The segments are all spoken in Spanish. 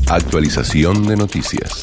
Actualización de noticias.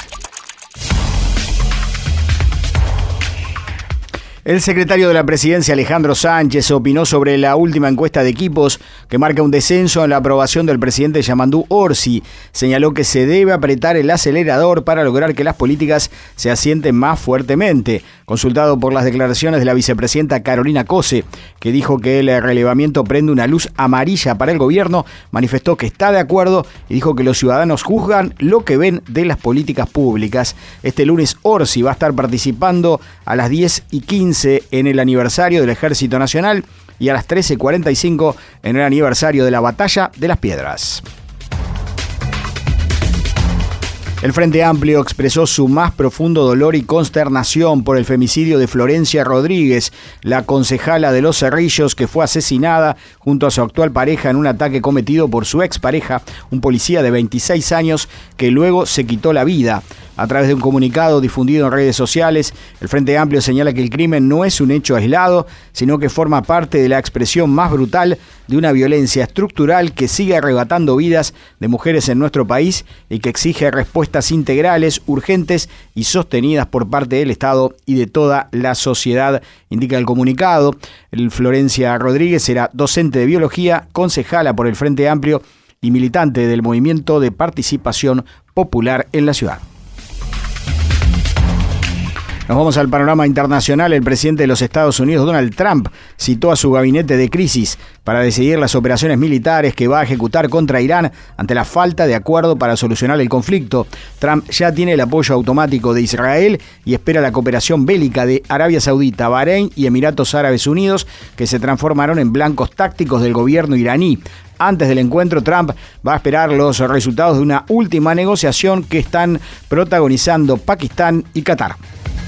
El secretario de la Presidencia, Alejandro Sánchez, opinó sobre la última encuesta de equipos que marca un descenso en la aprobación del presidente Yamandú Orsi. Señaló que se debe apretar el acelerador para lograr que las políticas se asienten más fuertemente. Consultado por las declaraciones de la vicepresidenta Carolina Cose, que dijo que el relevamiento prende una luz amarilla para el gobierno, manifestó que está de acuerdo y dijo que los ciudadanos juzgan lo que ven de las políticas públicas. Este lunes Orsi va a estar participando a las 10:15 en el aniversario del Ejército Nacional y a las 13:45 en el aniversario de la Batalla de las Piedras. El Frente Amplio expresó su más profundo dolor y consternación por el femicidio de Florencia Rodríguez, la concejala de Los Cerrillos, que fue asesinada junto a su actual pareja en un ataque cometido por su expareja, un policía de 26 años que luego se quitó la vida. A través de un comunicado difundido en redes sociales, el Frente Amplio señala que el crimen no es un hecho aislado, sino que forma parte de la expresión más brutal de una violencia estructural que sigue arrebatando vidas de mujeres en nuestro país y que exige respuestas integrales, urgentes y sostenidas por parte del Estado y de toda la sociedad, indica el comunicado. Florencia Rodríguez era docente de biología, concejala por el Frente Amplio y militante del Movimiento de Participación Popular en la ciudad. Nos vamos al panorama internacional. El presidente de los Estados Unidos, Donald Trump, citó a su gabinete de crisis para decidir las operaciones militares que va a ejecutar contra Irán ante la falta de acuerdo para solucionar el conflicto. Trump ya tiene el apoyo automático de Israel y espera la cooperación bélica de Arabia Saudita, Bahrein y Emiratos Árabes Unidos, que se transformaron en blancos tácticos del gobierno iraní. Antes del encuentro, Trump va a esperar los resultados de una última negociación que están protagonizando Pakistán y Qatar.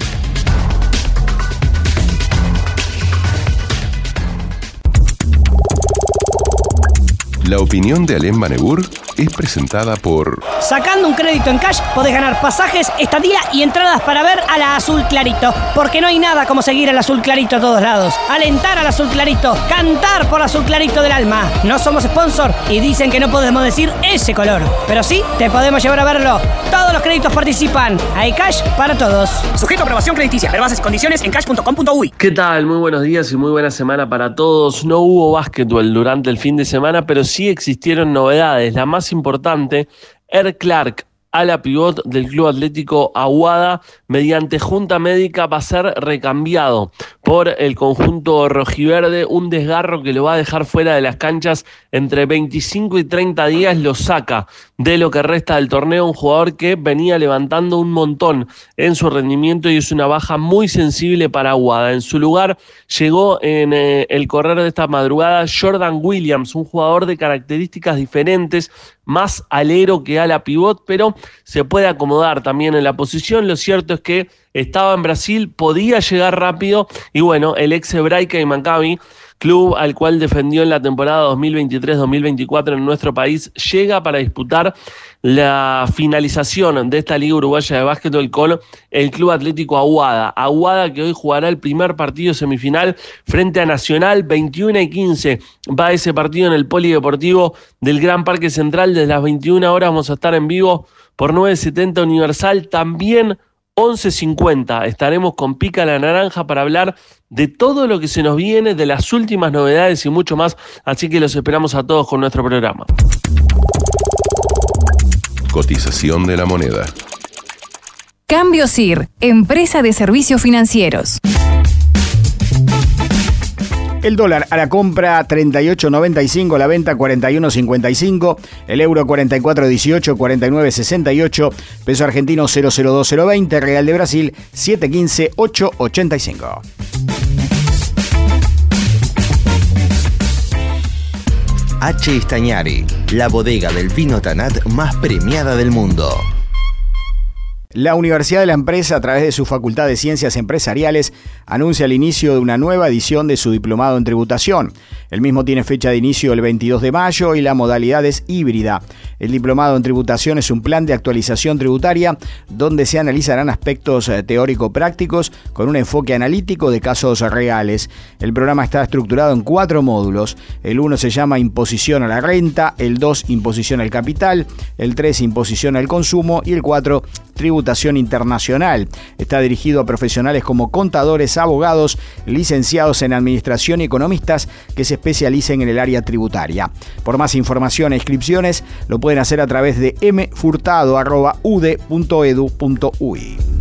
La opinión de Alem Banegur es presentada por... Sacando un crédito en cash podés ganar pasajes, estadía y entradas para ver a la Azul Clarito. Porque no hay nada como seguir al Azul Clarito a todos lados. Alentar al Azul Clarito, cantar por Azul Clarito del alma. No somos sponsor y dicen que no podemos decir ese color. Pero sí, te podemos llevar a verlo. Todos los créditos participan. Hay cash para todos. Sujeto a aprobación crediticia. Ver bases y condiciones en cash.com.uy. ¿Qué tal? Muy buenos días y muy buena semana para todos. No hubo básquetbol durante el fin de semana, pero sí existieron novedades. La más importante, Er Clark, ala pivot del Club Atlético Aguada, mediante junta médica va a ser recambiado por el conjunto rojiverde, un desgarro que lo va a dejar fuera de las canchas entre 25 y 30 días, lo saca de lo que resta del torneo, un jugador que venía levantando un montón en su rendimiento y es una baja muy sensible para Aguada. En su lugar llegó en el correr de esta madrugada Jordan Williams, un jugador de características diferentes, más alero que ala pivot, pero se puede acomodar también en la posición. Lo cierto es que estaba en Brasil, podía llegar rápido y bueno, el ex Hebraica y Maccabi, club al cual defendió en la temporada 2023-2024 en nuestro país, llega para disputar la finalización de esta Liga Uruguaya de Básquetbol con el Club Atlético Aguada. Aguada que hoy jugará el primer partido semifinal frente a Nacional, 21:15. Va ese partido en el Polideportivo del Gran Parque Central. Desde las 21 horas vamos a estar en vivo por 970 Universal. También 11:50 estaremos con Pica la Naranja para hablar de todo lo que se nos viene, de las últimas novedades y mucho más, así que los esperamos a todos con nuestro programa. Cotización de la moneda. Cambio SIR, empresa de servicios financieros. El dólar a la compra 38.95, a la venta 41.55, el euro 44.18, 49.68, peso argentino 002.020, real de Brasil 7.15, 8.85. H. Stagnari, la bodega del vino Tanat más premiada del mundo. La Universidad de la Empresa, a través de su Facultad de Ciencias Empresariales, anuncia el inicio de una nueva edición de su diplomado en tributación. El mismo tiene fecha de inicio el 22 de mayo y la modalidad es híbrida. El diplomado en tributación es un plan de actualización tributaria donde se analizarán aspectos teórico-prácticos con un enfoque analítico de casos reales. El programa está estructurado en 4 módulos. El 1 se llama Imposición a la Renta, el 2 Imposición al Capital, el 3 Imposición al Consumo y el 4 Tributación Internacional. Está dirigido a profesionales como contadores, abogados, licenciados en administración y economistas que se especialicen en el área tributaria. Por más información e inscripciones lo pueden hacer a través de mfurtado@ude.edu.uy.